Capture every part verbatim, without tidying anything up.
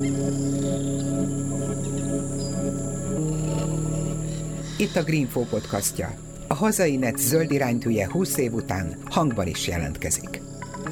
Itt a Greenfo podcastja. A hazai net zöld iránytűje húsz év után hangban is jelentkezik.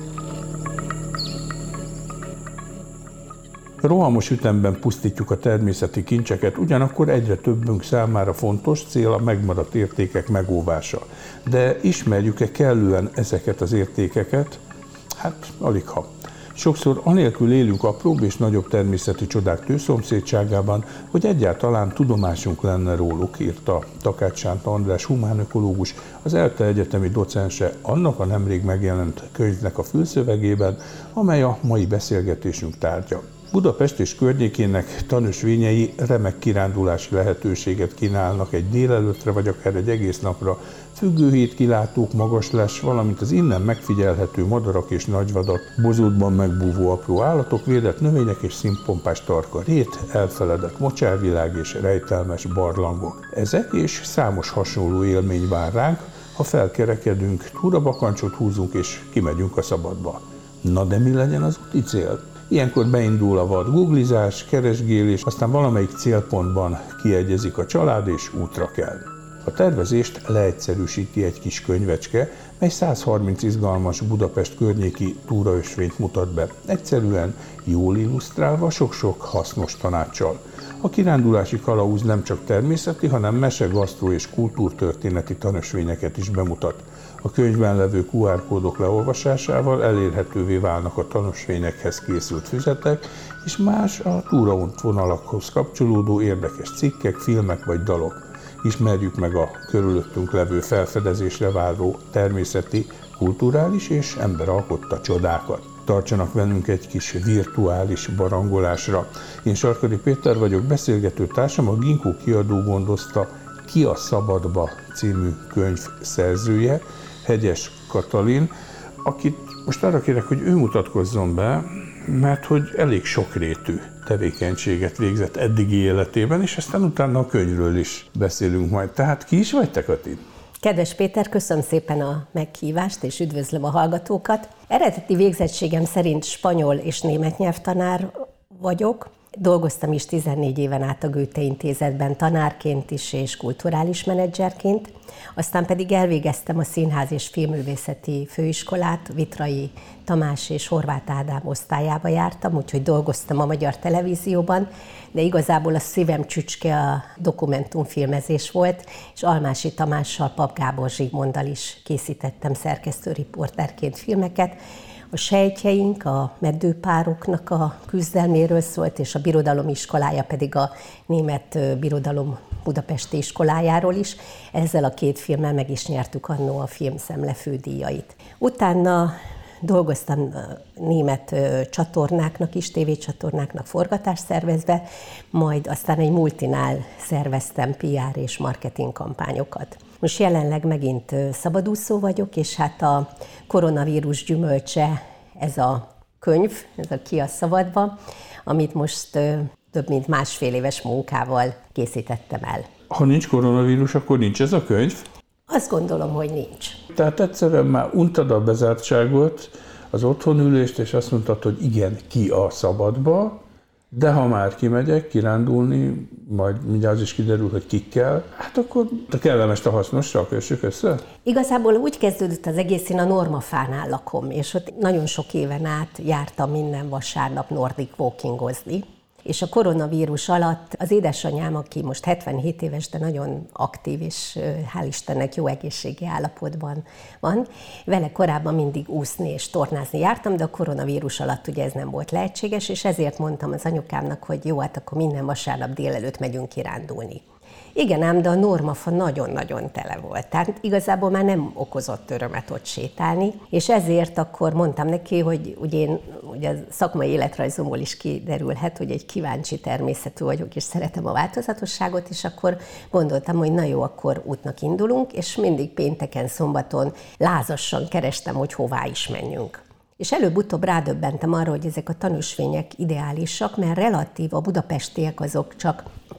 Rohamos ütemben pusztítjuk a természeti kincseket, ugyanakkor egyre többünk számára fontos cél a megmaradt értékek megóvása. De ismerjük-e kellően ezeket az értékeket? Hát aligha. Sokszor anélkül élünk apróbb és nagyobb természeti csodák tőszomszédságában, hogy egyáltalán tudomásunk lenne róluk, írta Takács Sánta András humánökológus, az ELTE egyetemi docense annak a nemrég megjelent könyvnek a fülszövegében, amely a mai beszélgetésünk tárgya. Budapest és környékének tanösvényei remek kirándulási lehetőséget kínálnak egy délelőttre vagy akár egy egész napra, függőhét kilátók, magaslás, valamint az innen megfigyelhető madarak és nagyvadak, bozótban megbúvó apró állatok, védett növények és színpompás tarka rét, elfeledett mocsárvilág és rejtelmes barlangok. Ezek és számos hasonló élmény vár ránk, ha felkerekedünk, túrabakancsot húzunk és kimegyünk a szabadba. Na de mi legyen az úti cél? Ilyenkor beindul a vad googlizás, keresgélés, aztán valamelyik célpontban kiegyezik a család és útra kell. A tervezést leegyszerűsíti egy kis könyvecske, mely száz harminc izgalmas Budapest környéki túraösvényt mutat be, egyszerűen, jól illusztrálva, sok-sok hasznos tanáccsal. A kirándulási kalauz nem csak természeti, hanem mese, gasztró és kultúrtörténeti tanösvényeket is bemutat. A könyvben levő kú ár kódok leolvasásával elérhetővé válnak a tanösvényekhez készült füzetek, és más a túraútvonalakhoz kapcsolódó érdekes cikkek, filmek vagy dalok. Ismerjük meg a körülöttünk levő felfedezésre váró természeti, kulturális és emberalkotta csodákat. Tartsanak velünk egy kis virtuális barangolásra. Én Sarkadi Péter vagyok, beszélgető társam, a Ginkgo kiadó gondozta Ki a szabadba című könyv szerzője, Hegyes Katalin, akit most arra kérek, hogy ő mutatkozzon be, mert hogy elég sokrétű tevékenységet végzett eddigi életében, és aztán utána a könyvről is beszélünk majd. Tehát ki is vagy te, Kati? Kedves Péter, köszönöm szépen a meghívást, és üdvözlöm a hallgatókat. Eredeti végzettségem szerint spanyol és német nyelvtanár vagyok. Dolgoztam is tizennégy éven át a Goethe Intézetben tanárként is és kulturális menedzserként, aztán pedig elvégeztem a Színház és Filmművészeti Főiskolát, Vitrai Tamás és Horváth Ádám osztályába jártam, úgyhogy dolgoztam a Magyar Televízióban, de igazából a szívem csücske a dokumentumfilmezés volt, és Almási Tamással, Pap Gábor Zsigmonddal is készítettem szerkesztőriporterként filmeket. A sejtjeink, a meddőpároknak a küzdelméről szólt, és a birodalom iskolája pedig a Német Birodalom Budapesti iskolájáról is. Ezzel a két filmmel meg is nyertük annó a Filmszemle fődíjait. Utána dolgoztam német csatornáknak is, tévécsatornáknak forgatást szervezve, majd aztán egy multinál szerveztem pé er és marketing kampányokat. Most jelenleg megint szabadúszó vagyok, és hát a koronavírus gyümölcse ez a könyv, ez a Ki a szabadba, amit most több mint másfél éves munkával készítettem el. Ha nincs koronavírus, akkor nincs ez a könyv? Azt gondolom, hogy nincs. Tehát egyszerűen már untad a bezártságot, az otthonülést, és azt mondtad, hogy igen, ki a szabadba, de ha már kimegyek kirándulni, majd mindjárt az is kiderül, hogy kikkel, hát akkor a kellemes, a hasznosra kössük össze? Igazából úgy kezdődött az egész, én a Normafánál lakom, és ott nagyon sok éven át jártam minden vasárnap nordic walkingozni. És a koronavírus alatt az édesanyám, aki most hetvenhét éves, de nagyon aktív, és hál' Istennek jó egészségi állapotban van, vele korábban mindig úszni és tornázni jártam, de a koronavírus alatt ugye ez nem volt lehetséges, és ezért mondtam az anyukámnak, hogy jó, hát akkor minden vasárnap délelőtt megyünk kirándulni. Igen ám, de a Normafa nagyon-nagyon tele volt, tehát igazából már nem okozott örömet ott sétálni, és ezért akkor mondtam neki, hogy ugye én ugye a szakmai életrajzomból is kiderülhet, hogy egy kíváncsi természetű vagyok, és szeretem a változatosságot, és akkor gondoltam, hogy na jó, akkor útnak indulunk, és mindig pénteken, szombaton lázassan kerestem, hogy hová is menjünk. És előbb-utóbb rádöbbentem arra, hogy ezek a tanúsvények ideálisak, mert relatív a budapestiek azok csak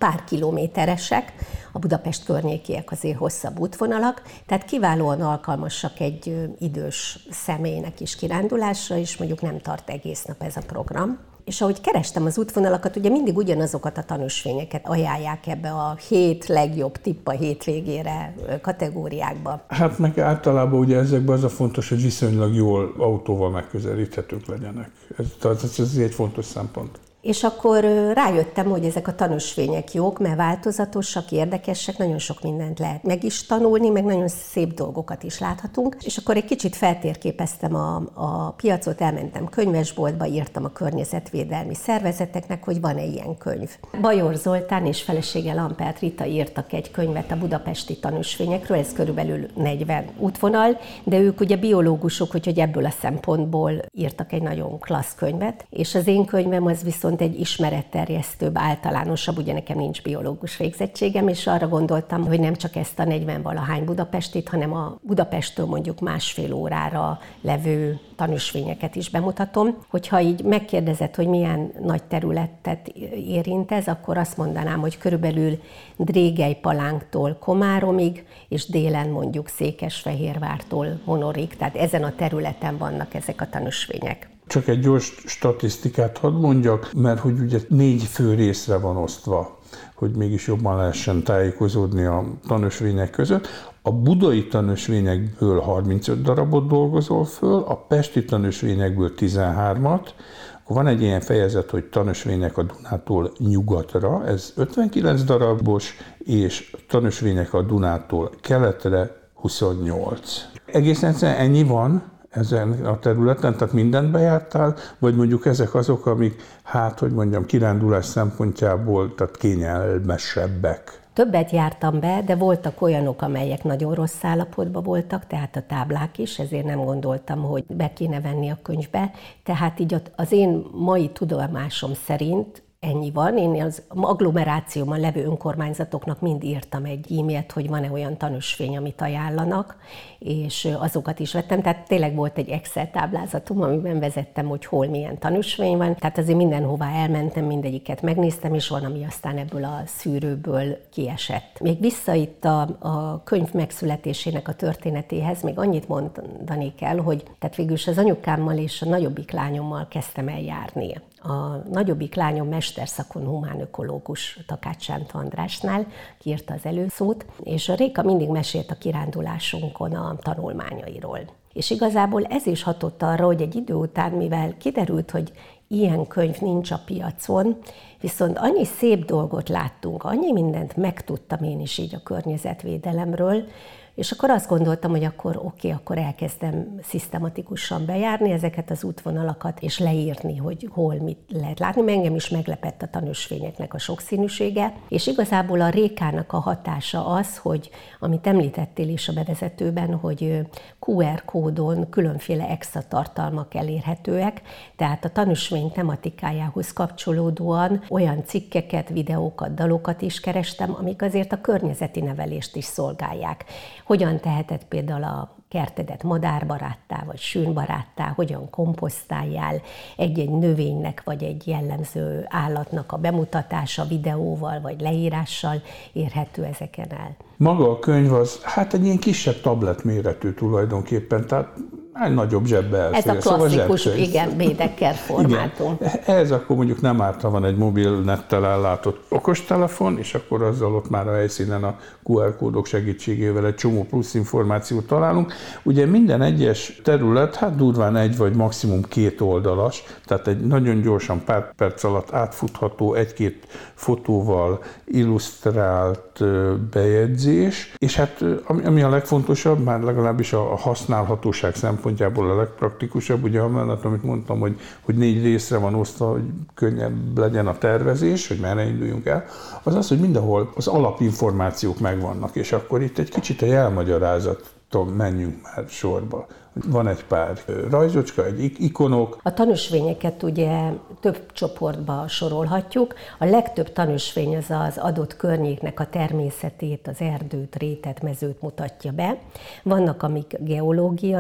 pár kilométeresek, a Budapest környékiek azért hosszabb útvonalak, tehát kiválóan alkalmasak egy idős személynek is kirándulásra, és mondjuk nem tart egész nap ez a program. És ahogy kerestem az útvonalakat, ugye mindig ugyanazokat a tanúsvényeket ajánlják ebbe a hét legjobb tipp a hétvégére kategóriákba. Hát meg általában ugye ezekben az a fontos, hogy viszonylag jól autóval megközelíthetők legyenek. Ez, tehát ez egy fontos szempont. És akkor rájöttem, hogy ezek a tanúsvények jók, mert változatosak, érdekesek, nagyon sok mindent lehet meg is tanulni, meg nagyon szép dolgokat is láthatunk. És akkor egy kicsit feltérképeztem a, a piacot, elmentem könyvesboltba, írtam a környezetvédelmi szervezeteknek, hogy van-e ilyen könyv. Bajor Zoltán és felesége Lampert Rita írtak egy könyvet a budapesti tanúsvényekről, ez körülbelül negyven útvonal, de ők ugye biológusok, úgyhogy ebből a szempontból írtak egy nagyon klassz könyvet, és az én könyvem az viszont egy ismeretterjesztőbb, általánosabb, ugye nekem nincs biológus végzettségem, és arra gondoltam, hogy nem csak ezt a negyven-valahány Budapestit, hanem a Budapesttől mondjuk másfél órára levő tanúsvényeket is bemutatom. Hogyha így megkérdezed, hogy milyen nagy területet érint ez, akkor azt mondanám, hogy körülbelül Drégelypalánktól Komáromig, és délen mondjuk Székesfehérvártól Honorig, tehát ezen a területen vannak ezek a tanúsvények. Csak egy gyors statisztikát hadd mondjak, mert hogy ugye négy fő részre van osztva, hogy mégis jobban lehessen tájékozódni a tanúsvények között. A budai tanúsvényekből harmincöt darabot dolgozol föl, a pesti tanúsvényekből tizenhármat, akkor van egy ilyen fejezet, hogy tanúsvények a Dunától nyugatra, ez ötvenkilenc darabos, és tanúsvények a Dunától keletre huszonnyolc. Egészen egyszerűen ennyi van ezen a területen, tehát mindent bejártál, vagy mondjuk ezek azok, amik, hát, hogy mondjam, kirándulás szempontjából, tehát kényelmesebbek? Többet jártam be, de voltak olyanok, amelyek nagyon rossz állapotban voltak, tehát a táblák is, ezért nem gondoltam, hogy be kéne venni a könyvbe. Tehát így az én mai tudomásom szerint ennyi van. Én az agglomerációban levő önkormányzatoknak mind írtam egy e-mailt, hogy van-e olyan tanúsvény, amit ajánlanak, és azokat is vettem. Tehát tényleg volt egy Excel táblázatom, amiben vezettem, hogy hol milyen tanúsvény van. Tehát azért mindenhová elmentem, mindegyiket megnéztem, és van, ami aztán ebből a szűrőből kiesett. Még vissza itt a, a könyv megszületésének a történetéhez, még annyit mondani kell, hogy tehát végülis az anyukámmal és a nagyobbik lányommal kezdtem el járni. A nagyobbik lányom mesterszakon humánökológus Takács Sándor Andrásnál, ki írta az előszót, és a Réka mindig mesélt a kirándulásunkon a tanulmányairól. És igazából ez is hatott arra, hogy egy idő után, mivel kiderült, hogy ilyen könyv nincs a piacon, viszont annyi szép dolgot láttunk, annyi mindent megtudtam én is így a környezetvédelemről, és akkor azt gondoltam, hogy akkor oké, okay, akkor elkezdem szisztematikusan bejárni ezeket az útvonalakat, és leírni, hogy hol mit lehet látni, mert engem is meglepett a tanúsvényeknek a sokszínűsége, és igazából a Rékának a hatása az, hogy amit említettél is a bevezetőben, hogy kú er kódon különféle extra tartalmak elérhetőek, tehát a tanúsvény tematikájához kapcsolódóan olyan cikkeket, videókat, dalokat is kerestem, amik azért a környezeti nevelést is szolgálják. Hogyan teheted például a kertedet madárbaráttá vagy sűnbaráttá, hogyan komposztáljál egy-egy növénynek vagy egy jellemző állatnak a bemutatása videóval vagy leírással érhető ezeken el. Maga a könyv az hát egy ilyen kisebb tablet méretű tulajdonképpen, tehát egy nagyobb zsebbe elfér. Ez a klasszikus, szóval igen, Bédeker formátum. Igen. Ez akkor mondjuk nem árt, ha van egy mobil nettel ellátott okostelefon, és akkor azzal ott már a helyszínen a kú er kódok segítségével egy csomó plusz információt találunk. Ugye minden egyes terület, hát durván egy vagy maximum két oldalas, tehát egy nagyon gyorsan pár perc alatt átfutható egy-két fotóval illusztrált bejegyzés, és hát ami a legfontosabb, már legalábbis a használhatóság szempontjából a legpraktikusabb, ugye amellett, amit mondtam, hogy, hogy négy részre van osztva, hogy könnyebb legyen a tervezés, hogy merre induljunk el, az az, hogy mindenhol az alapinformációk megvannak, és akkor itt egy kicsit a jelmagyarázaton menjünk már sorba. Van egy pár rajzocska, egy ikonok. A tanúsvényeket ugye több csoportba sorolhatjuk. A legtöbb tanúsvény az az adott környéknek a természetét, az erdőt, rétet, mezőt mutatja be. Vannak, amik geológiai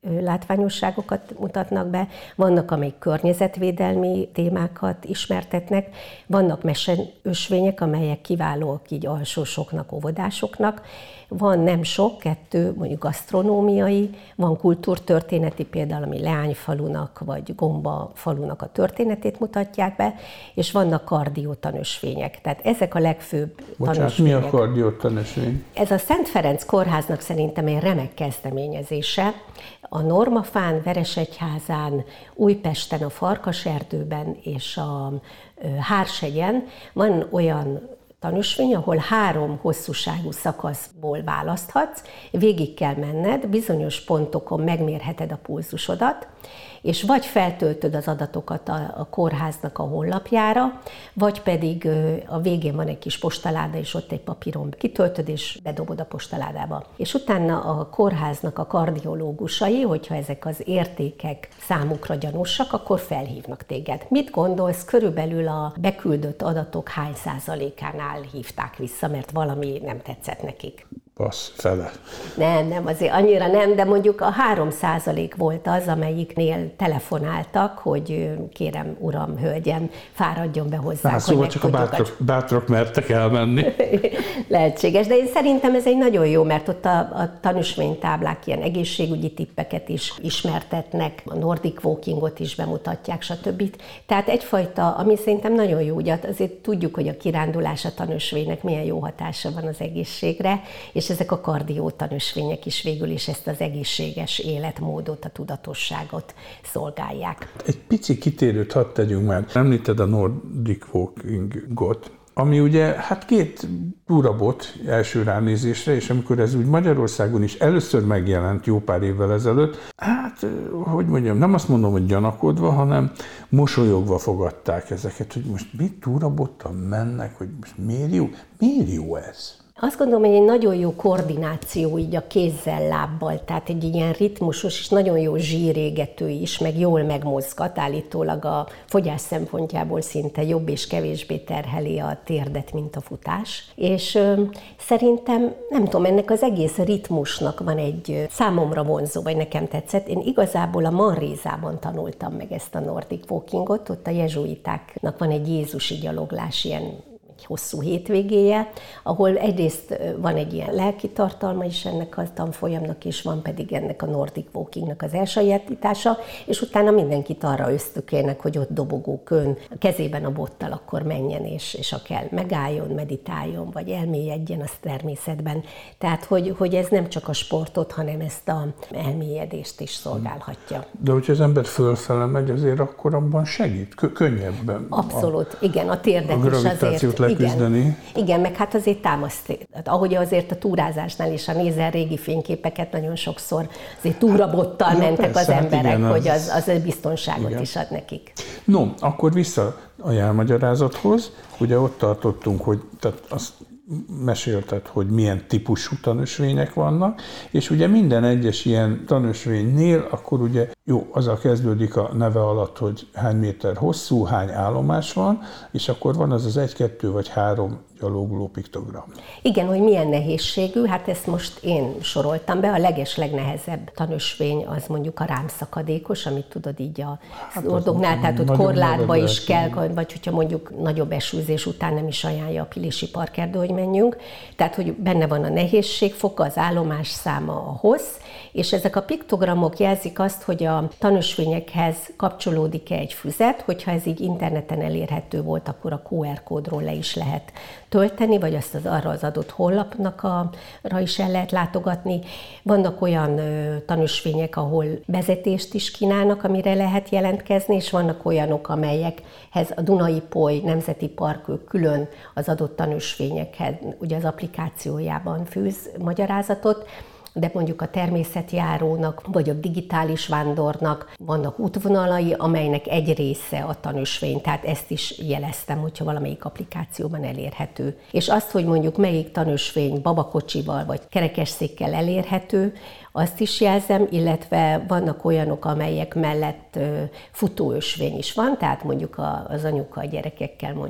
látványosságokat mutatnak be, vannak, amelyik környezetvédelmi témákat ismertetnek, vannak meseösvények, amelyek kiválóak így alsósoknak, óvodásoknak, van nem sok, kettő mondjuk gasztronómiai, van kultúrtörténeti, például ami Leányfalunak vagy Gomba falunak a történetét mutatják be, és vannak kardiótanösvények. Tehát ezek a legfőbb Bocsánat, tanösvények. mi a kardiótanösvény? Ez a Szent Ferenc Kórháznak szerintem egy remek kezdeményezése. A Normafán, Veresegyházán, Újpesten, a Farkaserdőben és a Hárshegyen van olyan tanösvény, ahol három hosszúságú szakaszból választhatsz, végig kell menned, bizonyos pontokon megmérheted a pulzusodat, és vagy feltöltöd az adatokat a, a kórháznak a honlapjára, vagy pedig a végén van egy kis postaláda, és ott egy papíron kitöltöd, és bedobod a postaládába. És utána a kórháznak a kardiológusai, hogyha ezek az értékek számukra gyanúsak, akkor felhívnak téged. Mit gondolsz, körülbelül a beküldött adatok hány százalékánál hívták vissza, mert valami nem tetszett nekik? Passz, fele. Nem, nem, azért annyira nem, de mondjuk a három százalék volt az, amelyiknél telefonáltak, hogy kérem, uram, hölgyem, fáradjon be hozzánk. Hát, szóval csak a bátrak, bátrak mertek elmenni. Lehetséges, de én szerintem ez egy nagyon jó, mert ott a, a tanúsványtáblák ilyen egészségügyi tippeket is ismertetnek, a Nordic Walkingot is bemutatják, stb. Tehát egyfajta, ami szerintem nagyon jó, ugye azért tudjuk, hogy a kirándulás a tanúsványnak milyen jó hatása van az egészségre, és ezek a kardiótanösvények is végül is ezt az egészséges életmódot, a tudatosságot szolgálják. Egy pici kitérőt hadd tegyünk már. Említed a Nordic Walkingot, ami ugye hát két túrabot első ránézésre, és amikor ez úgy Magyarországon is először megjelent jó pár évvel ezelőtt, hát, hogy mondjam, nem azt mondom, hogy gyanakodva, hanem mosolyogva fogadták ezeket, hogy most mit túrabottal mennek, hogy most miért jó? Miért jó ez? Azt gondolom, hogy egy nagyon jó koordináció így a kézzel, lábbal, tehát egy ilyen ritmusos és nagyon jó zsírégető is, meg jól megmozgat, állítólag a fogyás szempontjából szinte jobb és kevésbé terheli a térdet, mint a futás. És ö, szerintem, nem tudom, ennek az egész ritmusnak van egy számomra vonzó, vagy nekem tetszett. Én igazából a Manrézában tanultam meg ezt a Nordic Walkingot, ott a jezsuitáknak van egy jézusi gyaloglás, ilyen hosszú hétvégéje, ahol egyrészt van egy ilyen lelki tartalma is ennek a tanfolyamnak, és van pedig ennek a Nordic Walkingnak az elsajátítása, és utána mindenkit arra ösztökélnek, hogy ott dobogókön, a kezében a bottal akkor menjen, és, és ha kell, megálljon, meditáljon, vagy elmélyedjen az természetben. Tehát, hogy, hogy ez nem csak a sportot, hanem ezt a elmélyedést is szolgálhatja. De hogyha az ember fölfele megy, azért akkor abban segít, Kö- könnyebben. Abszolút, a, igen, a térdet a is azért. Igen, igen, meg hát azért támaszt, ahogy azért a túrázásnál is, ha nézel régi fényképeket, nagyon sokszor azért túrabottal hát, mentek ja, persze, az emberek, hát igen, hogy az, az biztonságot igen. is ad nekik. No, akkor vissza a jelmagyarázathoz. Ugye ott tartottunk, hogy tehát azt mesélted, hogy milyen típusú tanösvények vannak, és ugye minden egyes ilyen tanösvénynél akkor ugye jó, azzal kezdődik a neve alatt, hogy hány méter hosszú, hány állomás van, és akkor van az az egy, kettő vagy három gyalogló piktogram. Igen, hogy milyen nehézségű, hát ezt most én soroltam be, a leges legnehezebb tanösvény az mondjuk a rámszakadékos, amit tudod így a hát ordognál, tehát ott korlátba is kell, vagy hogyha mondjuk nagyobb esőzés után nem is ajánlja a Pilési Parkerdő, hogy menjünk, tehát hogy benne van a nehézségfoka, az állomás száma, a hossz, és ezek a piktogramok jelzik azt, hogy a tanösvényekhez kapcsolódik-e egy füzet, hogyha ez így interneten elérhető volt, akkor a kú er kódról le is lehet tölteni, vagy azt az arra az adott honlapnak a, ra is el lehet látogatni. Vannak olyan ö, tanösvények, ahol vezetést is kínálnak, amire lehet jelentkezni, és vannak olyanok, amelyekhez a Duna-Ipoly Nemzeti Park külön az adott tanösvényekhez, ugye az applikációjában fűz magyarázatot, de mondjuk a természetjárónak, vagy a digitális vándornak vannak útvonalai, amelynek egy része a tanösvény, tehát ezt is jeleztem, hogyha valamelyik applikációban elérhető. És azt, hogy mondjuk melyik tanösvény babakocsival vagy kerekesszékkel elérhető, azt is jelzem, illetve vannak olyanok, amelyek mellett futóösvény is van, tehát mondjuk az anyuka a gyerekekkel mondjuk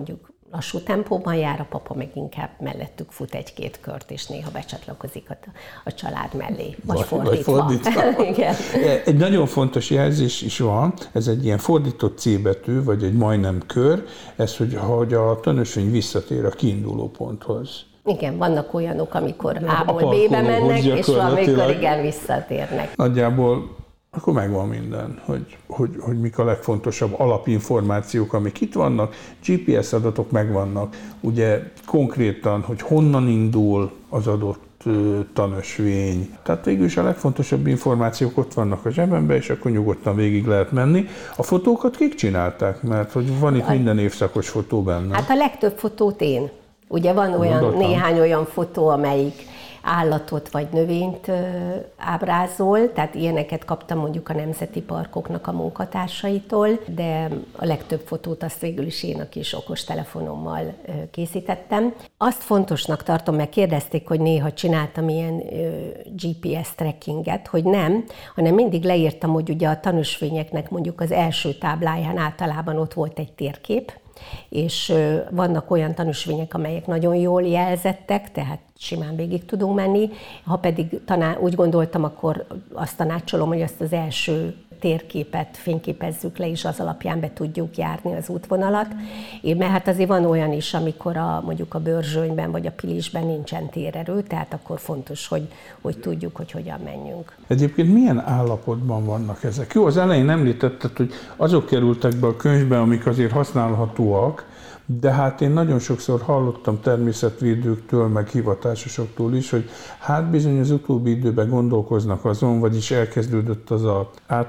lassú tempóban jár, a papa meg inkább mellettük fut egy-két kört, és néha becsatlakozik a, a család mellé, vagy, vagy fordítva. Vagy fordítva. Igen. Egy nagyon fontos jelzés is van, ez egy ilyen fordított C betű, vagy egy majdnem kör, ez, hogy, hogy a tanúsvény visszatér a kiinduló ponthoz. Igen, vannak olyanok, amikor A-ból B-be mennek, és valamikor igen, visszatérnek. Nagyjából akkor megvan minden, hogy, hogy, hogy mik a legfontosabb alapinformációk, amik itt vannak, gé pé es adatok megvannak, ugye konkrétan, hogy honnan indul az adott tanösvény. Tehát végül is a legfontosabb információk ott vannak a zsebemben, és akkor nyugodtan végig lehet menni. A fotókat kik csinálták? Mert hogy van itt minden évszakos fotó benne. Hát a legtöbb fotót én. Ugye van olyan, Mondottam. néhány olyan fotó, amelyik állatot vagy növényt ö, ábrázol, tehát ilyeneket kaptam mondjuk a nemzeti parkoknak a munkatársaitól, de a legtöbb fotót azt végül is én a kis okostelefonommal ö, készítettem. Azt fontosnak tartom, mert kérdezték, hogy néha csináltam ilyen ö, gé pé es trackinget, hogy nem, hanem mindig leírtam, hogy ugye a tanúsvényeknek mondjuk az első tábláján általában ott volt egy térkép, és vannak olyan tanúsvények, amelyek nagyon jól jelzettek, tehát simán végig tudunk menni. Ha pedig taná, úgy gondoltam, akkor azt tanácsolom, hogy azt az első térképet fényképezzük le, és az alapján be tudjuk járni az útvonalat. Én, mert hát azért van olyan is, amikor a, mondjuk a Börzsönyben vagy a Pilisben nincsen térerő, tehát akkor fontos, hogy, hogy tudjuk, hogy hogyan menjünk. Egyébként milyen állapotban vannak ezek? Jó, az elején említetted, hogy azok kerültek be a könyvbe, amik azért használhatóak, de hát én nagyon sokszor hallottam természetvédőktől, meg hivatásosoktól is, hogy hát bizony az utóbbi időben gondolkoznak azon, vagyis elkezdődött az a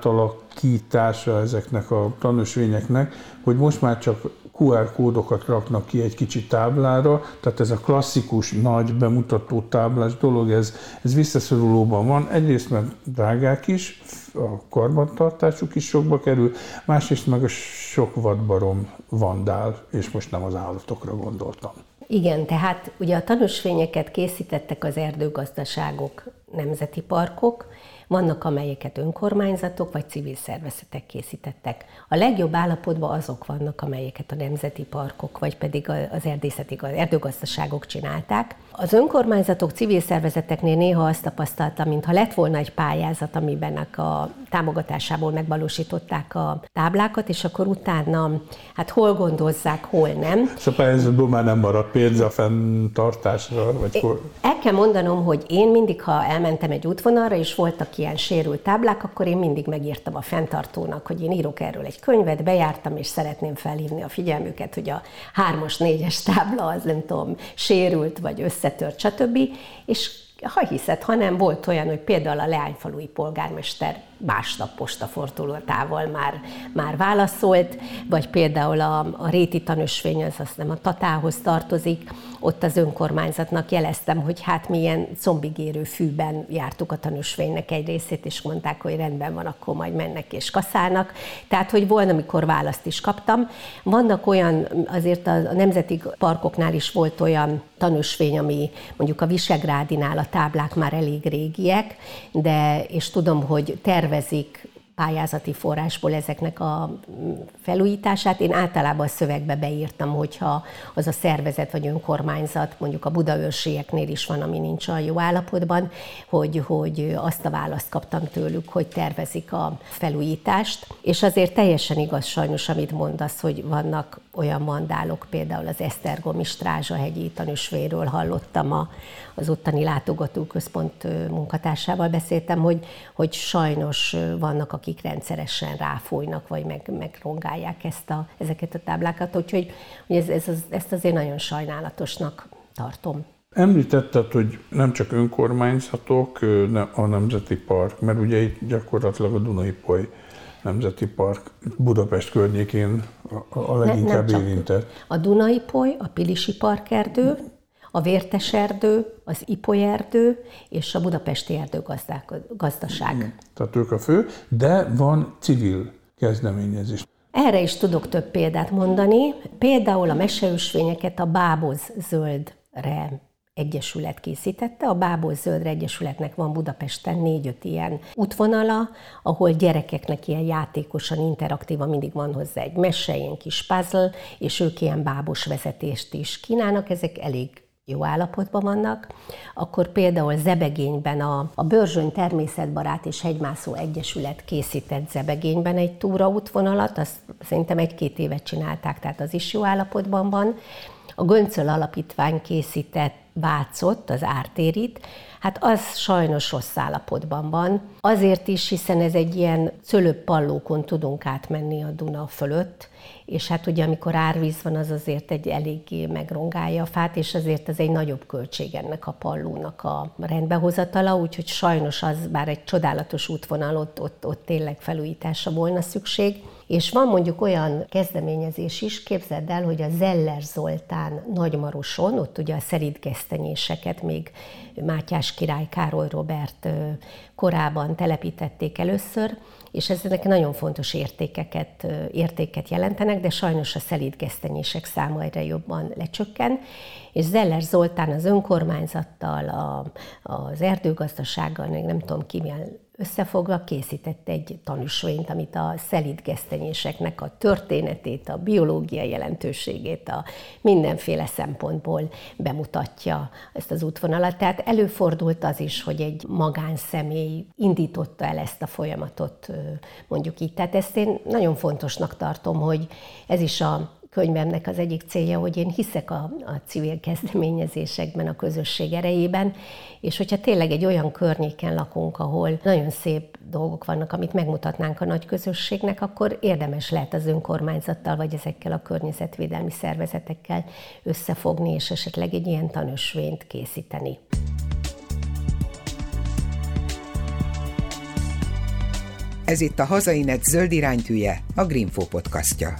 átalakítása ezeknek a tanúsvényeknek, hogy most már csak kú er kódokat raknak ki egy kicsi táblára, tehát ez a klasszikus nagy bemutató táblás dolog, ez, ez visszaszorulóban van. Egyrészt mert drágák is, a karbantartásuk is sokba kerül, másrészt meg a sok vadbarom vandál, és most nem az állatokra gondoltam. Igen, tehát ugye a tanúsvényeket készítettek az erdőgazdaságok, nemzeti parkok, vannak, amelyeket önkormányzatok vagy civil szervezetek készítettek. A legjobb állapotban azok vannak, amelyeket a nemzeti parkok vagy pedig az erdészeti erdőgazdaságok csinálták. Az önkormányzatok, civil szervezeteknél néha azt tapasztaltam, mintha lett volna egy pályázat, amiben a támogatásából megvalósították a táblákat, és akkor utána, hát hol gondozzák, hol nem. És a pályázatból már nem maradt pénz a fenntartásra? Vagy hol? El kell mondanom, hogy én mindig, ha elmentem egy útvonalra, és voltak ilyen sérült táblák, akkor én mindig megírtam a fenntartónak, hogy én írok erről egy könyvet, bejártam, és szeretném felhívni a figyelmüket, hogy a hármas, négyes tábla az, nem tudom, sérült, vagy összetört, stb. És ha hiszed, ha nem, volt olyan, hogy például a leányfalui polgármester másnap postafordulótával már, már válaszolt, vagy például a, a réti tanúsvény, az azt nem a Tatához tartozik, ott az önkormányzatnak jeleztem, hogy hát milyen combigérő fűben jártuk a tanúsvénynek egy részét, és mondták, hogy rendben van, akkor majd mennek és kaszálnak. Tehát, hogy volna, amikor választ is kaptam. Vannak olyan, azért a nemzeti parkoknál is volt olyan tanúsvény, ami mondjuk a Visegrádinál a táblák már elég régiek, de és tudom, hogy tervezik pályázati forrásból ezeknek a felújítását. Én általában a szövegbe beírtam, hogyha az a szervezet vagy önkormányzat, mondjuk a budaörsieknél is van, ami nincs a jó állapotban, hogy, hogy azt a választ kaptam tőlük, hogy tervezik a felújítást. És azért teljesen igaz sajnos, amit mondasz, hogy vannak olyan vandálok, például az esztergomi Strázsahegyi tanúsvényről hallottam, a, az ottani látogatóközpont munkatársával beszéltem, hogy, hogy sajnos vannak, akik rendszeresen ráfújnak, vagy meg, megrongálják ezt a, ezeket a táblákat, úgyhogy hogy ez, ez, ezt azért nagyon sajnálatosnak tartom. Említetted, hogy nem csak önkormányzatok, a Nemzeti Park, mert ugye itt gyakorlatilag a Duna-Ipoly Nemzeti Park Budapest környékén a, a leginkább ne, érintett. A Duna-Ipoly, a Pilisi Parkerdő, a Vértes erdő, az Ipoly erdő és a Budapesti erdőgazdaság. Tehát ők a fő, de van civil kezdeményezés. Erre is tudok több példát mondani. Például a meseösvényeket a báboz zöldre Egyesület készítette. A Bábos Zöldre Egyesületnek van Budapesten négy-öt ilyen útvonala, ahol gyerekeknek ilyen játékosan, interaktívan mindig van hozzá egy mese, ilyen kis puzzle, és ők ilyen bábos vezetést is kínálnak, ezek elég jó állapotban vannak. Akkor például Zebegényben a, a Börzsöny Természetbarát és Hegymászó Egyesület készített Zebegényben egy túraútvonalat, azt szerintem egy-két évet csinálták, tehát az is jó állapotban van. A Göncöl Alapítvány készített Vácot, az ártérit, hát az sajnos rossz állapotban van. Azért is, hiszen ez egy ilyen cölöppallókon tudunk átmenni a Duna fölött, és hát ugye amikor árvíz van, az azért egy eléggé megrongálja a fát, és azért ez egy nagyobb költség ennek a pallónak a rendbehozatala, úgyhogy sajnos az, bár egy csodálatos útvonal, ott, ott, ott tényleg felújításra volna szükség. És van mondjuk olyan kezdeményezés is, képzeld el, hogy a Zeller Zoltán Nagymaroson, ott ugye a szelídgesztenyéseket még Mátyás király Károly Róbert korában telepítették először, és ezek nagyon fontos értékeket, értéket jelentenek, de sajnos a szelídgesztenyések száma egyre jobban lecsökken, és Zeller Zoltán az önkormányzattal, a, az erdőgazdasággal, még nem tudom ki milyen összefogva készített egy tanúsvényt, amit a szelídgesztenyéseknek a történetét, a biológiai jelentőségét, a mindenféle szempontból bemutatja ezt az útvonalat. Tehát előfordult az is, hogy egy magánszemély indította el ezt a folyamatot, mondjuk így. Tehát ezt én nagyon fontosnak tartom, hogy ez is a könyvemnek az egyik célja, hogy én hiszek a, a civil kezdeményezésekben, a közösség erejében, és hogyha tényleg egy olyan környéken lakunk, ahol nagyon szép dolgok vannak, amit megmutatnánk a nagy közösségnek, akkor érdemes lehet az önkormányzattal, vagy ezekkel a környezetvédelmi szervezetekkel összefogni, és esetleg egy ilyen tanösvényt készíteni. Ez itt a Hazainet zöld iránytűje, a Greenfo podcastja.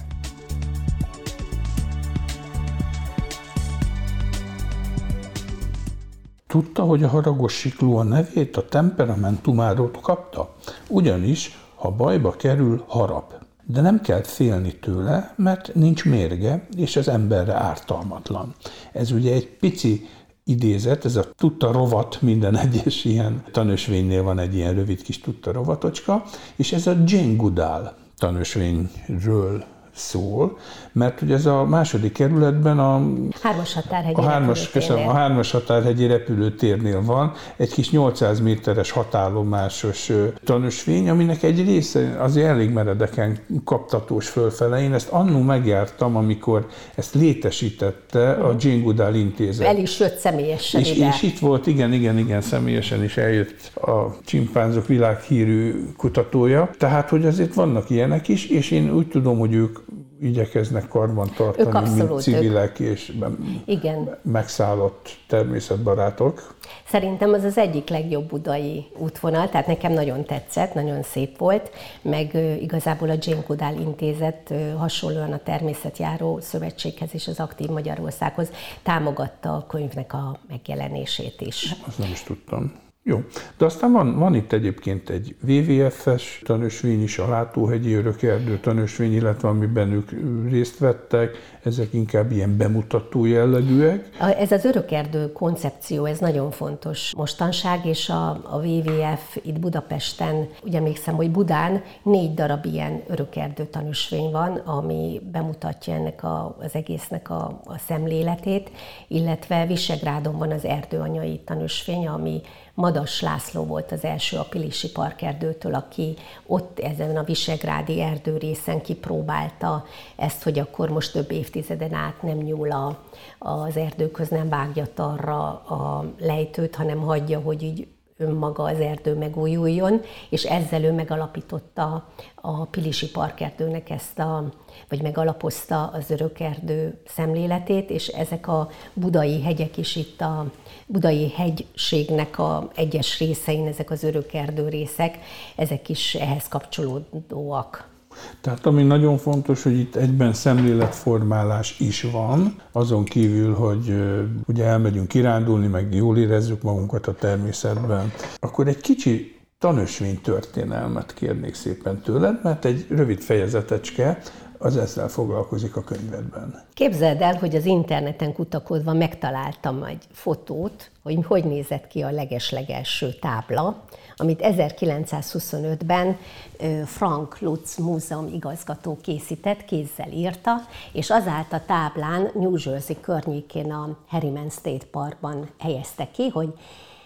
Tudta, hogy a haragos sikló a nevét a temperamentumáról kapta? Ugyanis, ha bajba kerül, harap. De nem kell félni tőle, mert nincs mérge, és az emberre ártalmatlan. Ez ugye egy pici idézet, ez a tutta rovat, minden egyes ilyen tanösvénynél van egy ilyen rövid kis tutta rovatocska, és ez a Jane Goodall tanösvényről szól, mert ugye ez a második kerületben a Hármas határhegyi, a hármas, köszönöm, a hármas határhegyi repülőtérnél van egy kis nyolcszáz méteres hatállomásos tanösvény, aminek egy része azért elég meredeken kaptatós fölfele. Én ezt annó megjártam, amikor ezt létesítette a Jane Goodall intézet. El is jött személyesen és, ide. És itt volt, igen, igen, igen, személyesen is eljött a csimpánzok világhírű kutatója. Tehát, hogy azért vannak ilyenek is, és én úgy tudom, hogy ők igyekeznek karban tartani, mint civilek ők. És igen. megszállott természetbarátok. Szerintem az az egyik legjobb budai útvonal, tehát nekem nagyon tetszett, nagyon szép volt, meg igazából a Jane Goodall intézet hasonlóan a Természetjáró Szövetséghez és az Aktív Magyarországhoz támogatta a könyvnek a megjelenését is. Azt nem is tudtam. Jó, de aztán van, van itt egyébként egy dupla vé vé ef-es tanösvény is, a Látóhegyi Örökerdő tanösvény, illetve amiben ők részt vettek, ezek inkább ilyen bemutató jellegűek. Ez az örökerdő koncepció, ez nagyon fontos mostanság, és a, a dupla vé vé ef itt Budapesten, ugye emlékszem, hogy Budán négy darab ilyen örökerdő tanösvény van, ami bemutatja ennek a, az egésznek a, a szemléletét, illetve Visegrádon van az erdőanyai tanösvény, ami Madas László volt az első a Pilisi Parkerdőtől, aki ott ezen a visegrádi erdőrészen kipróbálta ezt, hogy akkor most több évtizeden át nem nyúl a, az erdőköz, nem vágja arra a lejtőt, hanem hagyja, hogy így önmaga az erdő megújuljon, és ezzel ő megalapította a Pilisi Parkerdőnek ezt a, vagy megalapozta az örökerdő szemléletét, és ezek a budai hegyek is itt a budai hegységnek a egyes részein, ezek az örökerdő részek, ezek is ehhez kapcsolódóak. Tehát ami nagyon fontos, hogy itt egyben szemléletformálás is van, azon kívül, hogy ugye elmegyünk kirándulni, meg jól érezzük magunkat a természetben, akkor egy kicsi tanösvény történelmet kérnék szépen tőled, mert egy rövid fejezetecske az ezzel foglalkozik a könyvedben. Képzeld el, hogy az interneten kutakodva megtaláltam egy fotót, hogy hogy nézett ki a legeslegelső tábla, amit ezerkilencszázhuszonötben Frank Lutz múzeum igazgató készített, kézzel írta, és az állt a táblán New Jersey környékén a Harriman State Parkban helyezte ki, hogy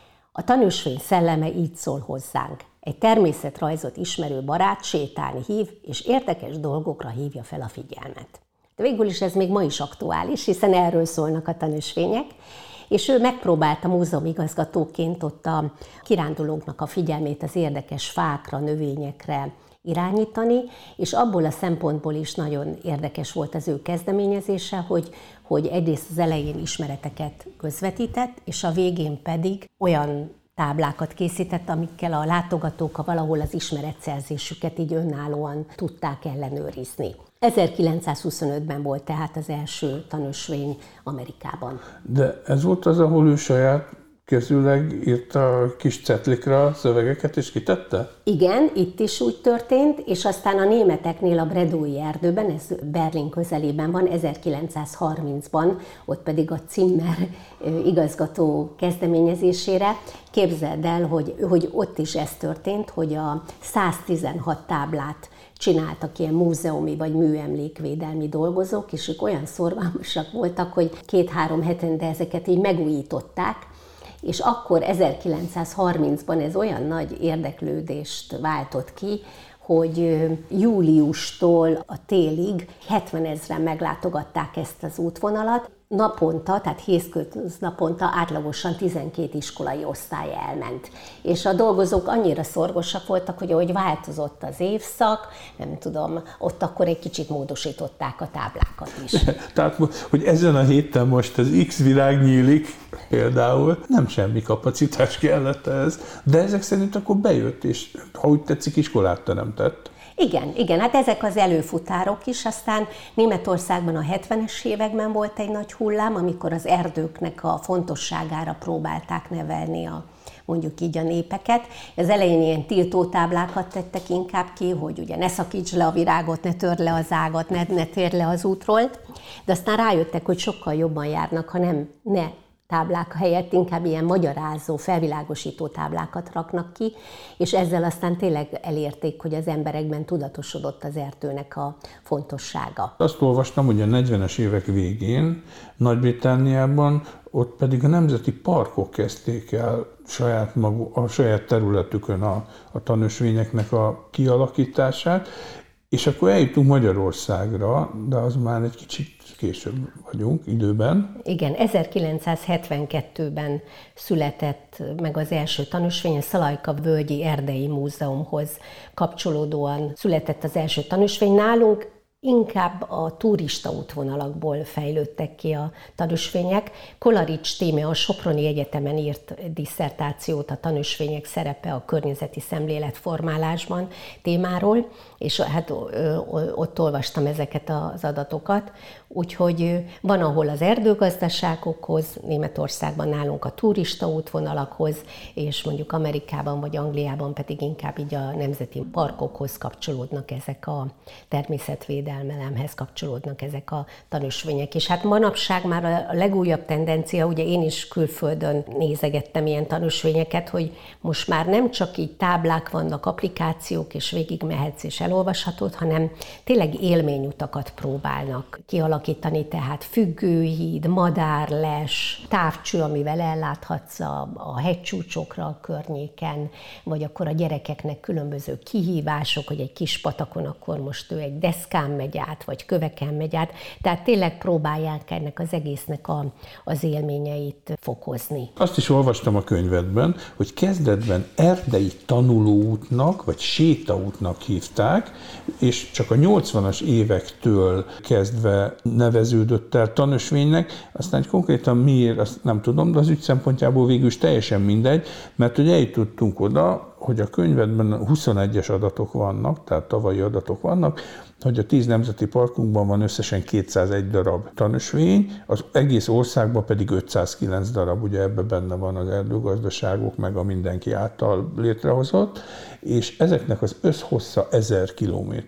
a tanúsvény szelleme így szól hozzánk. Egy természetrajzot ismerő barát sétálni hív, és érdekes dolgokra hívja fel a figyelmet. De végül is ez még ma is aktuális, hiszen erről szólnak a tanúsvények, és ő megpróbálta múzeumigazgatóként ott a kirándulóknak a figyelmét az érdekes fákra, növényekre irányítani, és abból a szempontból is nagyon érdekes volt az ő kezdeményezése, hogy, hogy egyrészt az elején ismereteket közvetített, és a végén pedig olyan táblákat készített, amikkel a látogatók valahol az ismeretszerzésüket így önállóan tudták ellenőrizni. ezerkilencszázhuszonötben volt tehát az első tanúsvény Amerikában. De ez volt az, ahol ő saját kezűleg írta a kis cetlikra szövegeket és kitette? Igen, itt is úgy történt, és aztán a németeknél a Bredói erdőben, ez Berlin közelében van, ezerkilencszázharmincban, ott pedig a Zimmer igazgató kezdeményezésére. Képzeld el, hogy, hogy ott is ez történt, hogy a száztizenhat táblát csináltak ilyen múzeumi vagy műemlékvédelmi dolgozók, és ők olyan szorgalmasak voltak, hogy két-három hetente ezeket így megújították, és akkor ezerkilencszázharmincban ez olyan nagy érdeklődést váltott ki, hogy júliustól a télig hetvenezren meglátogatták ezt az útvonalat. Naponta, tehát hétköznaponta átlagosan tizenkét iskolai osztály elment. És a dolgozók annyira szorgosak voltak, hogy ahogy változott az évszak, nem tudom, ott akkor egy kicsit módosították a táblákat is. Tehát, hogy ezen a héten most az X virág nyílik például, nem semmi kapacitás kellett ez, de ezek szerint akkor bejött, és ha úgy tetszik, iskolát teremtett. Igen, igen, hát ezek az előfutárok is, aztán Németországban a hetvenes években volt egy nagy hullám, amikor az erdőknek a fontosságára próbálták nevelni a, mondjuk így a népeket. Az elején ilyen tiltótáblákat tettek inkább ki, hogy ugye ne szakíts le a virágot, ne törd le az ágat, ne, ne térd le az útról, de aztán rájöttek, hogy sokkal jobban járnak, ha nem, ne táblák helyett inkább ilyen magyarázó, felvilágosító táblákat raknak ki, és ezzel aztán tényleg elérték, hogy az emberekben tudatosodott az erdőnek a fontossága. Azt olvastam, hogy a negyvenes évek végén Nagy-Britanniában ott pedig a nemzeti parkok kezdték el saját maguk, a saját területükön a, a tanúsvényeknek a kialakítását, és akkor eljutunk Magyarországra, de az már egy kicsit később vagyunk időben. Igen, ezerkilencszázhetvenkettőben született meg az első tanúsvény, a Szalajka Völgyi Erdei Múzeumhoz kapcsolódóan született az első tanúsvény. Nálunk inkább a turista útvonalakból fejlődtek ki a tanúsvények. Kolarics Tíme a Soproni Egyetemen írt disszertációt a tanúsvények szerepe a környezeti szemléletformálásban témáról, és hát ott olvastam ezeket az adatokat, úgyhogy van, ahol az erdőgazdaságokhoz, Németországban nálunk a turista útvonalakhoz, és mondjuk Amerikában vagy Angliában pedig inkább így a nemzeti parkokhoz kapcsolódnak ezek a természetvédelmelemhez kapcsolódnak ezek a tanúsvények. És hát manapság már a legújabb tendencia, ugye én is külföldön nézegettem ilyen tanúsvényeket, hogy most már nem csak így táblák vannak, applikációk, és végigmehetsz és elolvashatod, hanem tényleg élményutakat próbálnak kialakítani, tehát függőhíd, madárles, távcső, amivel elláthatsz a, a hegycsúcsokra a környéken, vagy akkor a gyerekeknek különböző kihívások, hogy egy kis patakon akkor most ő egy deszkán megy át, vagy köveken megy át, tehát tényleg próbálják ennek az egésznek a, az élményeit fokozni. Azt is olvastam a könyvedben, hogy kezdetben erdei tanulóútnak, vagy sétaútnak hívták, és csak a nyolcvanas évektől kezdve neveződött el tanúsvénynek, aztán konkrétan miért, azt nem tudom, de az ügy szempontjából végül is teljesen mindegy, mert hogy eljutottunk oda, hogy a könyvedben huszonegyes adatok vannak, tehát tavalyi adatok vannak, hogy a tíz nemzeti parkunkban van összesen kétszázegy darab tanúsvény, az egész országban pedig ötszázkilenc darab, ugye ebben benne van az erdőgazdaságok, meg a mindenki által létrehozott, és ezeknek az összhossza ezer kilométer.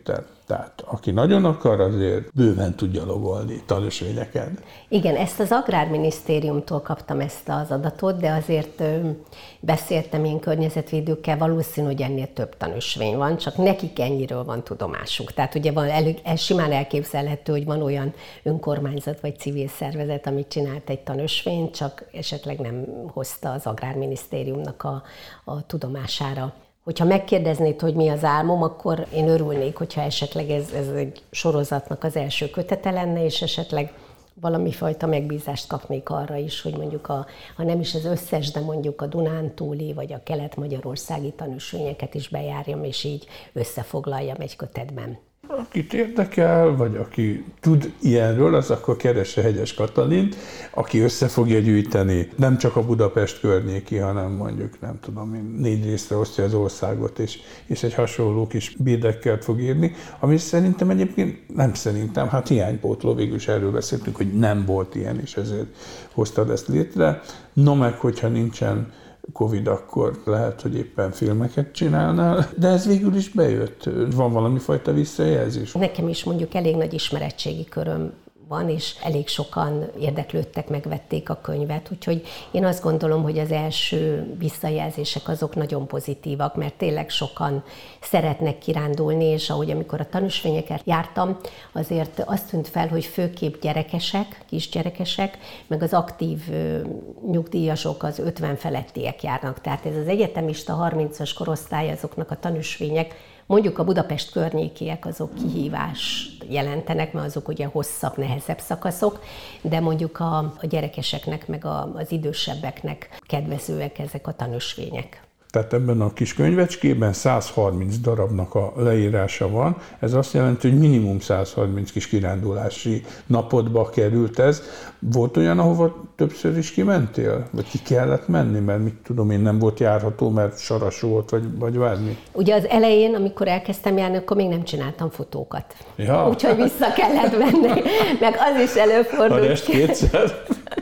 Tehát aki nagyon akar, azért bőven tud gyalogolni tanösvényeken. Igen, ezt az Agrárminisztériumtól kaptam ezt az adatot, de azért beszéltem én környezetvédőkkel, valószínű, hogy ennél több tanösvény van, csak nekik ennyiről van tudomásuk. Tehát ugye van elég, ez simán elképzelhető, hogy van olyan önkormányzat vagy civil szervezet, amit csinált egy tanösvényt, csak esetleg nem hozta az Agrárminisztériumnak a, a tudomására. Hogyha megkérdeznéd, hogy mi az álmom, akkor én örülnék, hogyha esetleg ez, ez egy sorozatnak az első kötete lenne, és esetleg valami fajta megbízást kapnék arra is, hogy mondjuk, a, ha nem is az összes, de mondjuk a Dunántúli vagy a kelet-magyarországi tanösvényeket is bejárjam, és így összefoglaljam egy kötetben. Akit érdekel, vagy aki tud ilyenről, az akkor keresse Hegyes Katalint, aki össze fogja gyűjteni nem csak a Budapest környéki, hanem mondjuk, nem tudom én, négy részre osztja az országot, és, és egy hasonló kis bídekkelt fog írni, ami szerintem egyébként, nem szerintem, hát hiánypótló, végül is erről beszéltünk, hogy nem volt ilyen, és ezért hoztad ezt létre. No meg, hogyha nincsen Covid, akkor lehet, hogy éppen filmeket csinálnál, de ez végül is bejött. Van valami fajta visszajelzés? Nekem is mondjuk elég nagy ismeretségi köröm van, és elég sokan érdeklődtek, megvették a könyvet, úgyhogy én azt gondolom, hogy az első visszajelzések azok nagyon pozitívak, mert tényleg sokan szeretnek kirándulni, és ahogy amikor a tanösvényeket jártam, azért azt tűnt fel, hogy főképp gyerekesek, kisgyerekesek, meg az aktív nyugdíjasok, az ötven felettiek járnak. Tehát ez az egyetemista harmincas korosztály, azoknak a tanösvények, mondjuk a Budapest környékiek azok kihívást jelentenek, mert azok ugye hosszabb, nehezebb szakaszok, de mondjuk a, a gyerekeseknek, meg a, az idősebbeknek kedvezőek ezek a tanösvények. Tehát ebben a kis könyvecskében száz harminc darabnak a leírása van. Ez azt jelenti, hogy minimum száz harminc kis kirándulási napodba került ez. Volt olyan, ahova többször is kimentél? Vagy ki kellett menni? Mert mit tudom én, nem volt járható, mert saras volt, vagy, vagy várni? Ugye az elején, amikor elkezdtem járni, akkor még nem csináltam fotókat. Ja. Úgyhogy vissza kellett menni. Meg az is előfordult. A rest kétszer?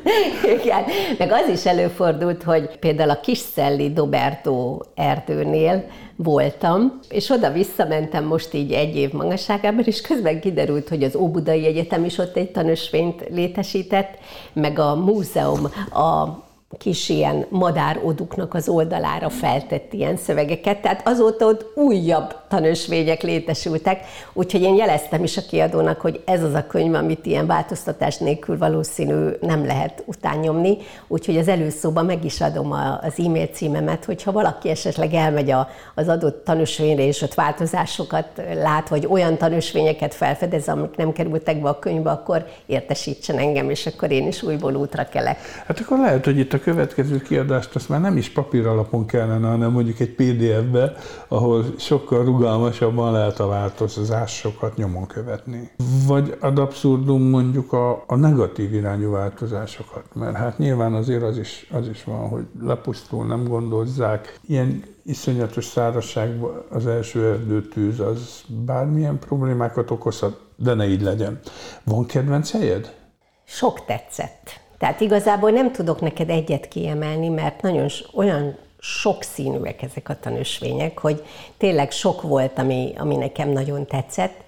Igen. Meg az is előfordult, hogy például a Kisszelli Doberto erdőnél voltam, és oda visszamentem most így egy év magasságában, és közben kiderült, hogy az Óbudai Egyetem is ott egy tanösvényt létesített, meg a múzeum a kis ilyen madároduknak az oldalára feltett ilyen szövegeket, tehát azóta ott újabb tanösvények létesültek, úgyhogy én jeleztem is a kiadónak, hogy ez az a könyv, amit ilyen változtatás nélkül valószínű nem lehet utánnyomni, úgyhogy az előszóban meg is adom az e-mail címemet, hogyha valaki esetleg elmegy az adott tanösvényre, és ott változásokat lát, vagy olyan tanösvényeket felfedez, amik nem kerültek be a könyvbe, akkor értesítsen engem, és akkor én is újból útra kelek. Hát akkor lehet, hogy itt a következő kiadást azt már nem is papír alapon kellene, hanem mondjuk egy pé dé ef-be, ahol sokkal rugalmasabban lehet a változásokat nyomon követni. Vagy ad abszurdum mondjuk a, a negatív irányú változásokat, mert hát nyilván azért az is, az is van, hogy lepusztul, nem gondozzák. Ilyen iszonyatos szárazságban az első erdőtűz az bármilyen problémákat okozhat, de ne így legyen. Van kedvenc helyed? Sok tetszett. Tehát igazából nem tudok neked egyet kiemelni, mert nagyon olyan sokszínűek ezek a tanösvények, hogy tényleg sok volt, ami, ami nekem nagyon tetszett,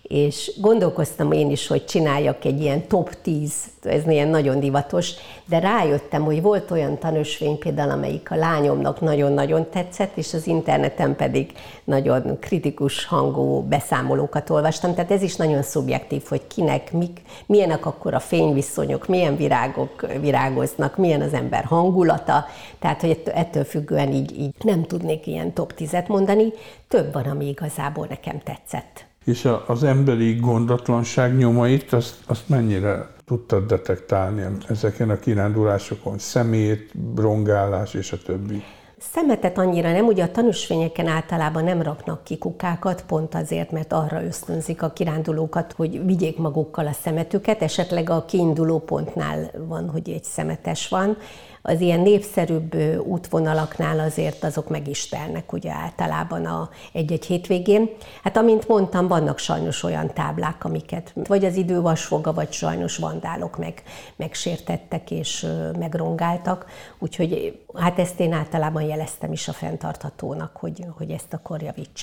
és gondolkoztam én is, hogy csináljak egy ilyen top tíz, ez ilyen nagyon divatos, de rájöttem, hogy volt olyan tanösvény például, amelyik a lányomnak nagyon-nagyon tetszett, és az interneten pedig nagyon kritikus hangú beszámolókat olvastam, tehát ez is nagyon szubjektív, hogy kinek, mik, milyenek akkor a fényviszonyok, milyen virágok virágoznak, milyen az ember hangulata, tehát hogy ettől függően így, így nem tudnék ilyen top tízet mondani, több van, ami igazából nekem tetszett. És az emberi gondatlanság nyomait, azt, azt mennyire tudtad detektálni ezeken a kirándulásokon? Szemét, rongálás és a többi? Szemetet annyira nem, ugye a tanösvényeken általában nem raknak ki kukákat, pont azért, mert arra ösztönzik a kirándulókat, hogy vigyék magukkal a szemetüket, esetleg a kiinduló pontnál van, hogy egy szemetes van. Az ilyen népszerűbb útvonalaknál azért azok meg is telnek, ugye általában a egy-egy hétvégén. Hát amint mondtam, vannak sajnos olyan táblák, amiket vagy az idő vasfoga, vagy sajnos vandálok meg, megsértettek és megrongáltak, úgyhogy hát ezt én általában jeleztem is a fenntarthatónak, hogy, hogy ezt akkor javítsák.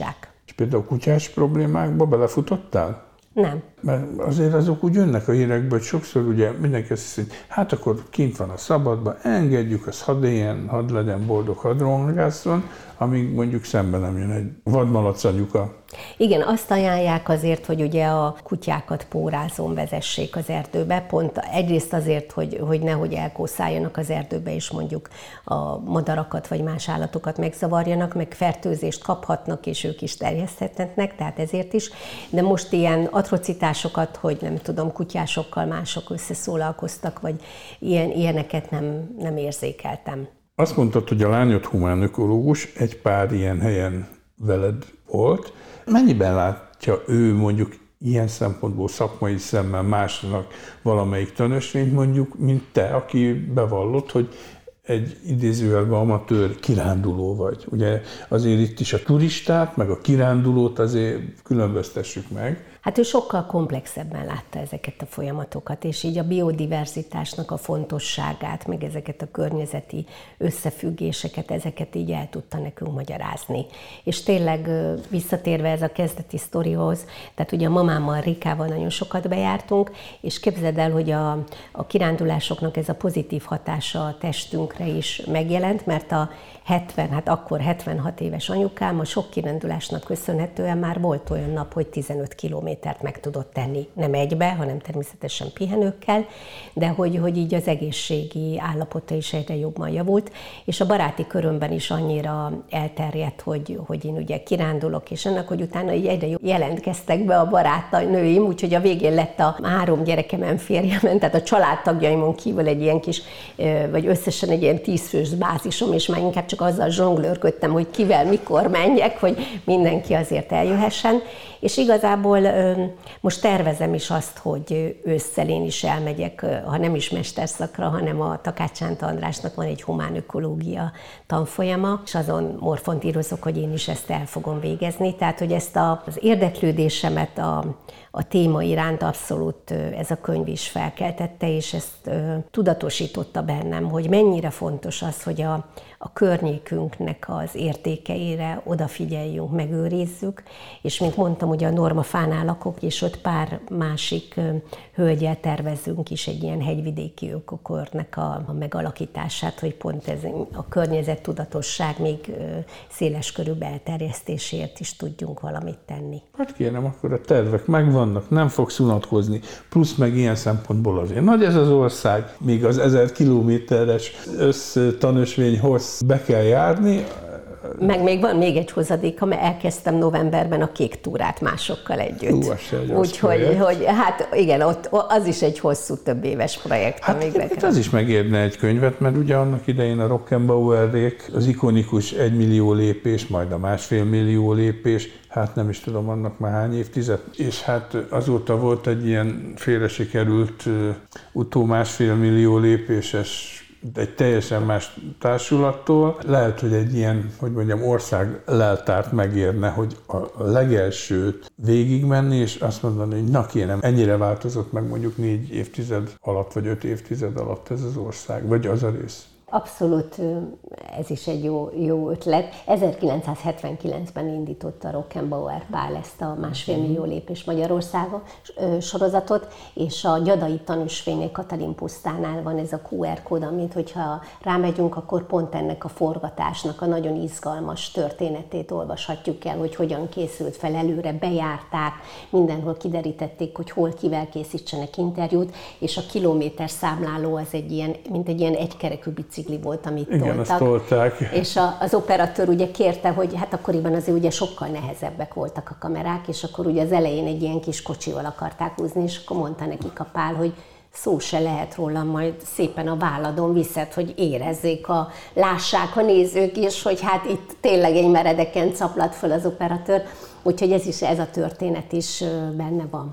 És például kutyás problémákba belefutottál? Nem. Mert azért azok úgy jönnek a hírekből, hogy sokszor ugye mindenki azt hiszi, hogy hát akkor kint van a szabadban, engedjük, az hadd éljen, hadd legyen boldog, hadd rohangásszon, amíg mondjuk szemben nem jön egy vadmalac anyuka. Igen, azt ajánlják azért, hogy ugye a kutyákat pórázón vezessék az erdőbe, pont egyrészt azért, hogy, hogy nehogy elkószáljanak az erdőbe, és mondjuk a madarakat vagy más állatokat megzavarjanak, meg fertőzést kaphatnak, és ők is terjeszthetnek, tehát ezért is. De most ilyen atrocitásokat, hogy nem tudom, kutyásokkal mások összeszólalkoztak, vagy ilyen, ilyeneket nem, nem érzékeltem. Azt mondtad, hogy a lányod humánökológus, egy pár ilyen helyen veled volt. Mennyiben látja ő mondjuk ilyen szempontból szakmai szemmel másnak valamelyik tanösvényt mondjuk, mint te, aki bevallott, hogy egy idézőjelben amatőr kiránduló vagy. Ugye azért itt is a turistát, meg a kirándulót azért különböztessük meg. Hát ő sokkal komplexebben látta ezeket a folyamatokat, és így a biodiverzitásnak a fontosságát, meg ezeket a környezeti összefüggéseket, ezeket így el tudta nekünk magyarázni. És tényleg visszatérve ez a kezdeti sztorihoz, tehát ugye a mamámmal, Rikával nagyon sokat bejártunk, és képzeld el, hogy a, a kirándulásoknak ez a pozitív hatása a testünkre is megjelent, mert a hetven, hát akkor hetvenhat éves anyukám a sok kirándulásnak köszönhetően már volt olyan nap, hogy tizenöt kilométert meg tudott tenni. Nem egybe, hanem természetesen pihenőkkel, de hogy, hogy így az egészségi állapota is egyre jobban javult, és a baráti körömben is annyira elterjedt, hogy, hogy én ugye kirándulok, és ennek, hogy utána így egyre jelentkeztek be a barátnőim, úgyhogy a végén lett a három gyerekemen, férjemen, tehát a családtagjaimon kívül egy ilyen kis, vagy összesen egy ilyen tízfős bázisom, és már inkább csak azzal zsonglőrködtem, hogy kivel, mikor menjek, hogy mindenki azért eljöhessen. És igazából most tervezem is azt, hogy ősszel én is elmegyek, ha nem is mesterszakra, hanem a Takács Sánta Andrásnak van egy humánökológia tanfolyama, és azon morfontírozok, hogy én is ezt el fogom végezni. Tehát, hogy ezt az érdeklődésemet a, a téma iránt abszolút ez a könyv is felkeltette, és ezt tudatosította bennem, hogy mennyire fontos az, hogy a, a környékünknek az értékeire odafigyeljünk, megőrizzük, és mint mondtam, ugye a Norma Fánál lakok, és ott pár másik hölgyel tervezünk is egy ilyen hegyvidéki ökokörnek a, a megalakítását, hogy pont ez a környezettudatosság még széles körű elterjesztéséért is tudjunk valamit tenni. Hát kérem, akkor a tervek megvannak, nem fogsz unatkozni, plusz meg ilyen szempontból azért nagy ez az ország, még az ezer kilométeres össztanösvényhoz be kell járni. Meg még van még egy hozadéka, mert elkezdtem novemberben a kék túrát másokkal együtt. Úgyhogy, hogy hát igen, ott az is egy hosszú, több éves projekt. Hát itt az is megérne egy könyvet, mert ugye annak idején a Rockenbauerék, az ikonikus egymillió lépés, majd a másfél millió lépés, hát nem is tudom annak már hány évtized, és hát azóta volt egy ilyen félre sikerült utó másfél millió lépéses egy teljesen más társulattól. Lehet, hogy egy ilyen, hogy mondjam, ország leltárt megérne, hogy a legelsőt végigmenni, és azt mondani, hogy na kérem, ennyire változott meg mondjuk négy évtized alatt, vagy öt évtized alatt ez az ország, vagy az a rész. Abszolút, ez is egy jó, jó ötlet. ezerkilencszázhetvenkilencben indította Rockenbauer Pál ezt a másfél millió lépés Magyarországa sorozatot, és a Gyadai Tanúsvénynél, Katalin pusztánál van ez a kú er kód, amit hogyha rámegyünk, akkor pont ennek a forgatásnak a nagyon izgalmas történetét olvashatjuk el, hogy hogyan készült fel előre, bejárták, mindenhol kiderítették, hogy hol kivel készítsenek interjút, és a kilométer számláló az egy ilyen, mint egy ilyen egykerekű bicikli volt, amit igen, toltak. tolták. És a, az operatőr ugye kérte, hogy hát akkoriban azért ugye sokkal nehezebbek voltak a kamerák, és akkor ugye az elején egy ilyen kis kocsival akarták húzni, és akkor mondta nekik a Pál, hogy szó se lehet róla, majd szépen a válladon viszed, hogy érezzék, a, lássák a nézők is, hogy hát itt tényleg egy meredeken caplad föl az operatőr, úgyhogy ez is, ez a történet is benne van.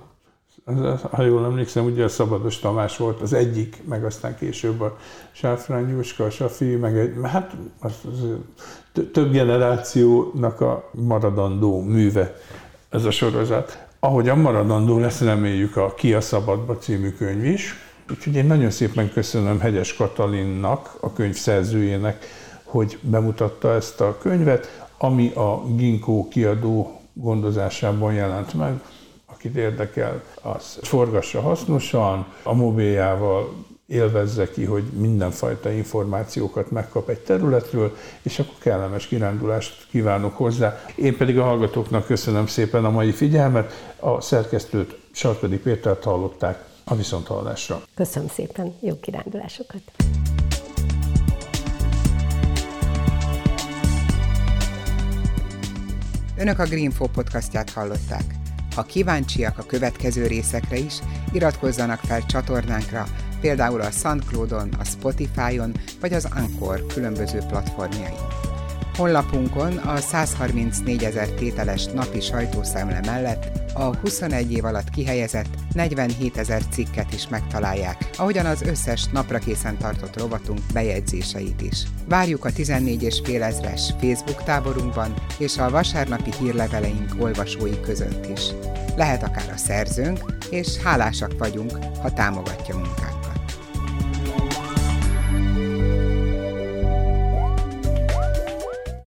Ha jól emlékszem, ugye a Szabados Tamás volt az egyik, meg aztán később a Sáfrány Jóska, a Safi, meg egy, hát az, az, több generációnak a maradandó műve ez a sorozat. Ahogyan maradandó lesz, reméljük a Ki a szabadba című könyv is. Úgyhogy én nagyon szépen köszönöm Hegyes Katalinnak, a könyv szerzőjének, hogy bemutatta ezt a könyvet, ami a Ginkgo kiadó gondozásában jelent meg. Akit érdekel, az forgassa hasznosan, a mobiljával élvezze ki, hogy mindenfajta információkat megkap egy területről, és akkor kellemes kirándulást kívánok hozzá. Én pedig a hallgatóknak köszönöm szépen a mai figyelmet, a szerkesztőt, Sarkadi Pétert hallották, a viszonthallásra. Köszönöm szépen, jó kirándulásokat! Önök a Greenfo podcastját hallották. Ha kíváncsiak a következő részekre is, iratkozzanak fel csatornánkra, például a SoundCloudon, a Spotify-on vagy az Anchor különböző platformjain. Honlapunkon a százharmincnégyezer tételes napi sajtószemle mellett a huszonegy év alatt kihelyezett negyvenhétezer cikket is megtalálják, ahogyan az összes napra készen tartott rovatunk bejegyzéseit is. Várjuk a tizennégy és fél ezres Facebook táborunkban és a vasárnapi hírleveleink olvasói között is. Lehet akár a szerzőnk, és hálásak vagyunk, ha támogatja munkát.